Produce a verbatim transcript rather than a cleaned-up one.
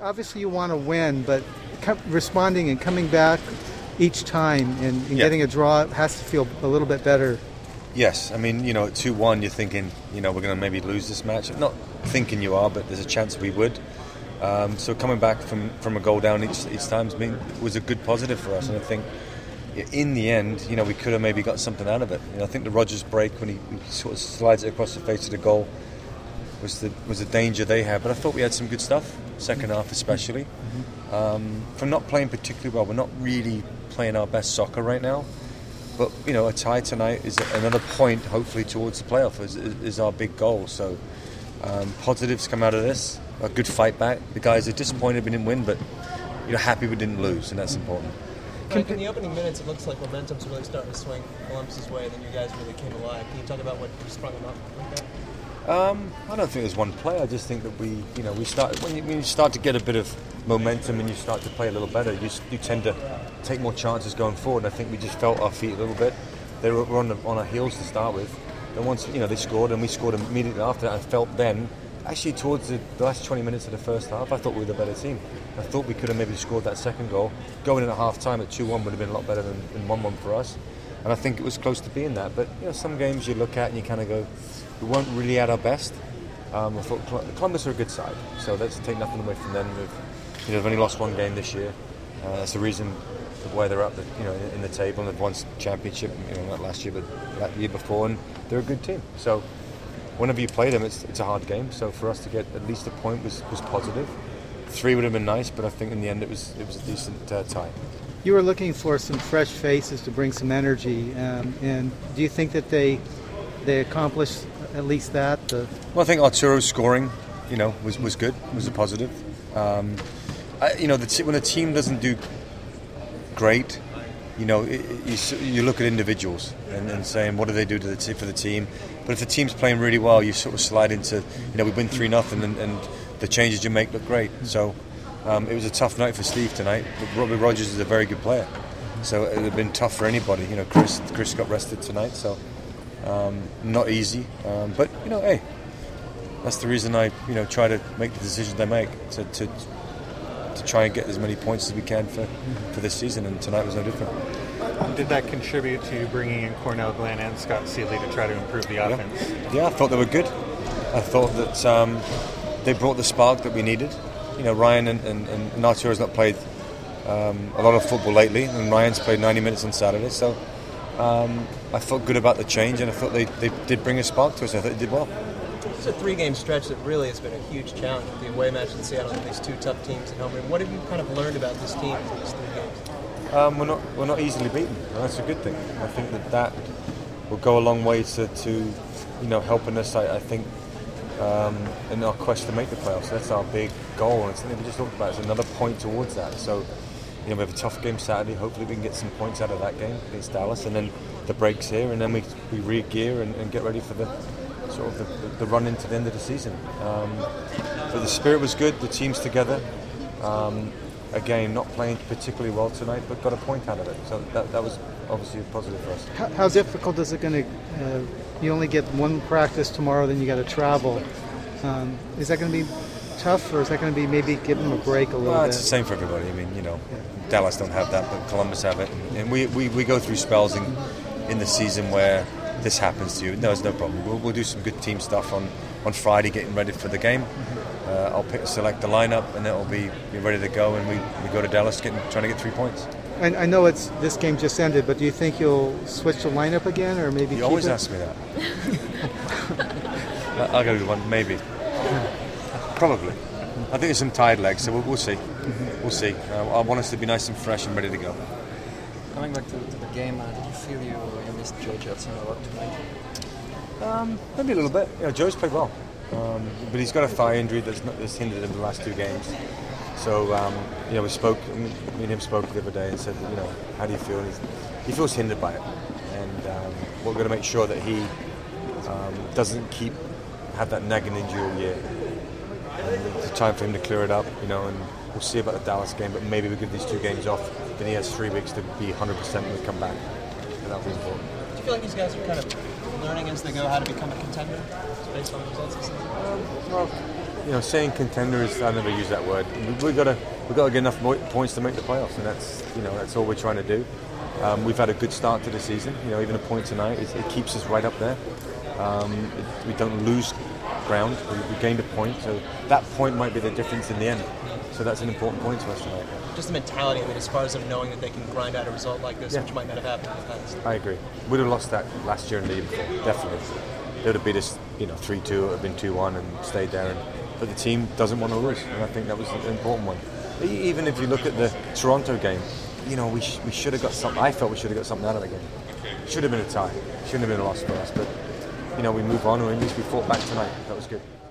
obviously you want to win, but co- responding and coming back each time and, and yeah. getting a draw has to feel a little bit better. Yes, I mean, you know, at two one, you're thinking, you know, we're going to maybe lose this match. Not thinking you are, but there's a chance we would. Um, so coming back from, from a goal down each each time was a good positive for us, and I think in the end, you know, we could have maybe got something out of it. You know, I think the Rodgers break when he, he sort of slides it across the face of the goal was the was the danger they had. But I thought we had some good stuff, second half especially. Mm-hmm. Um, from not playing particularly well, we're not really playing our best soccer right now. But, you know, a tie tonight is another point, hopefully, towards the playoff is, is our big goal. So um, positives come out of this. A good fight back. The guys are disappointed we didn't win, but you're happy we didn't lose, and that's important. Frank, in the opening minutes, it looks like momentum's really starting to swing Columbus's way, and then you guys really came alive. Can you talk about what sprung them up like that? Um, I don't think there's one play. I just think that we, you know, we start when you, when you start to get a bit of momentum and you start to play a little better, you, you tend to take more chances going forward. And I think we just felt our feet a little bit. They were on, the, on our heels to start with. And once, you know, they scored and we scored immediately after that, I felt then, actually towards the, the last twenty minutes of the first half, I thought we were the better team. I thought we could have maybe scored that second goal. Going in at half time at two one would have been a lot better than, than one one for us. And I think it was close to being that. But, you know, some games you look at and you kind of go, we weren't really at our best. Um, I thought Columbus are a good side, so let's take nothing away from them. They've, you know, they've only lost one game this year. Uh, that's the reason why they're up, the, you know, in, in the table. And they've won championship, you know, not last year, but that year before, and they're a good team. So whenever you play them, it's it's a hard game. So for us to get at least a point was, was positive. Three would have been nice, but I think in the end it was it was a decent uh, tie. You were looking for some fresh faces to bring some energy, um, and do you think that they they accomplished at least that? The well, I think Arturo's scoring, you know, was, was good, was a positive. Um, I, you know, the t- when a team doesn't do great, you know, it, you, you look at individuals and, and saying what do they do to the t- for the team. But if the team's playing really well, you sort of slide into, you know, we win three nothing, and, and the changes you make look great. So um, it was a tough night for Steve tonight. But Robbie Rodgers is a very good player, so it would have been tough for anybody. You know, Chris Chris got rested tonight, so. Um, not easy, um, but you know, hey, that's the reason I, you know, try to make the decisions I make to, to to try and get as many points as we can for, for this season, and tonight was no different. Did that contribute to bringing in Cornell Glenn and Scott Seeley to try to improve the offense? Yeah, yeah I thought they were good. I thought that um, they brought the spark that we needed. You know, Ryan and, and, and Arturo has not played um, a lot of football lately, and Ryan's played ninety minutes on Saturday, so. Um, I felt good about the change, and I thought they, they did bring a spark to us. I thought they did well. It's a three-game stretch that really has been a huge challenge with the away match in Seattle and these two tough teams at home. And what have you kind of learned about this team through these three games? Um, we're not we're not easily beaten, and that's a good thing. I think that that will go a long way to, to you know, helping us. I, I think um, in our quest to make the playoffs. That's our big goal, and it's something we just talked about. It's another point towards that. So. You know, we have a tough game Saturday. Hopefully we can get some points out of that game against Dallas, and then the breaks here, and then we, we re-gear and, and get ready for the sort of the, the run into the end of the season. Um, but the spirit was good, the team's together. Um, again, not playing particularly well tonight, but got a point out of it. So that, that was obviously a positive for us. how, how difficult is it going to? Uh, you only get one practice tomorrow, then you got to travel. Um, is that going to be tough, or is that going to be maybe give them a break a little well, bit? It's the same for everybody. I mean, you know, yeah. Dallas don't have that, but Columbus have it, and we, we, we go through spells in, in the season where this happens to you. No, it's no problem. We'll, we'll do some good team stuff on, on Friday, getting ready for the game. Uh, I'll pick select the lineup, and it'll be, be ready to go, and we, we go to Dallas getting, trying to get three points. I, I know it's this game just ended, but do you think you'll switch the lineup again, or maybe you keep always it? ask me that. I'll go with one, maybe, probably. I think there's some tired legs, so we'll, we'll see. Mm-hmm. We'll see. Uh, I want us to be nice and fresh and ready to go. Coming back to, to the game, uh, did you feel you, you missed Joe Judson a lot tonight? Um, maybe a little bit. You know, Joe's played well, um, but he's got a thigh injury that's, not, that's hindered him the last two games. So, um, you know, we spoke, me and him spoke the other day and said, you know, how do you feel? And he's, he feels hindered by it, and um, we're going to make sure that he um, doesn't keep have that nagging injury all year. And it's time for him to clear it up, you know, and we'll see about the Dallas game, but maybe we give these two games off, then he has three weeks to be one hundred percent when we come back, and that'll be important. Do you feel like these guys are kind of learning as they go how to become a contender based on the results this season? Um, well, you know, saying contender is, I never use that word. We, we've got to we've got to get enough mo- points to make the playoffs, and that's you know that's all we're trying to do. Um, we've had a good start to the season. You know, even a point tonight, it, it keeps us right up there. Um, it, we don't lose ground. We, we gained a point, so that point might be the difference in the end. So that's an important point to us tonight. Just the mentality, I mean, as far as them knowing that they can grind out a result like this, Yeah. which might not have happened in the past. I agree. We'd have lost that last year and the year before, definitely. They would have beat us, you know, three two, it would have been two one and stayed there. And, but the team doesn't want to lose, and I think that was an important one. E- Even if you look at the Toronto game, you know, we, sh- we should have got something. I felt we should have got something out of the game. Should have been a tie. Shouldn't have been a loss for us. But, you know, we move on, or at least we fought back tonight. That was good.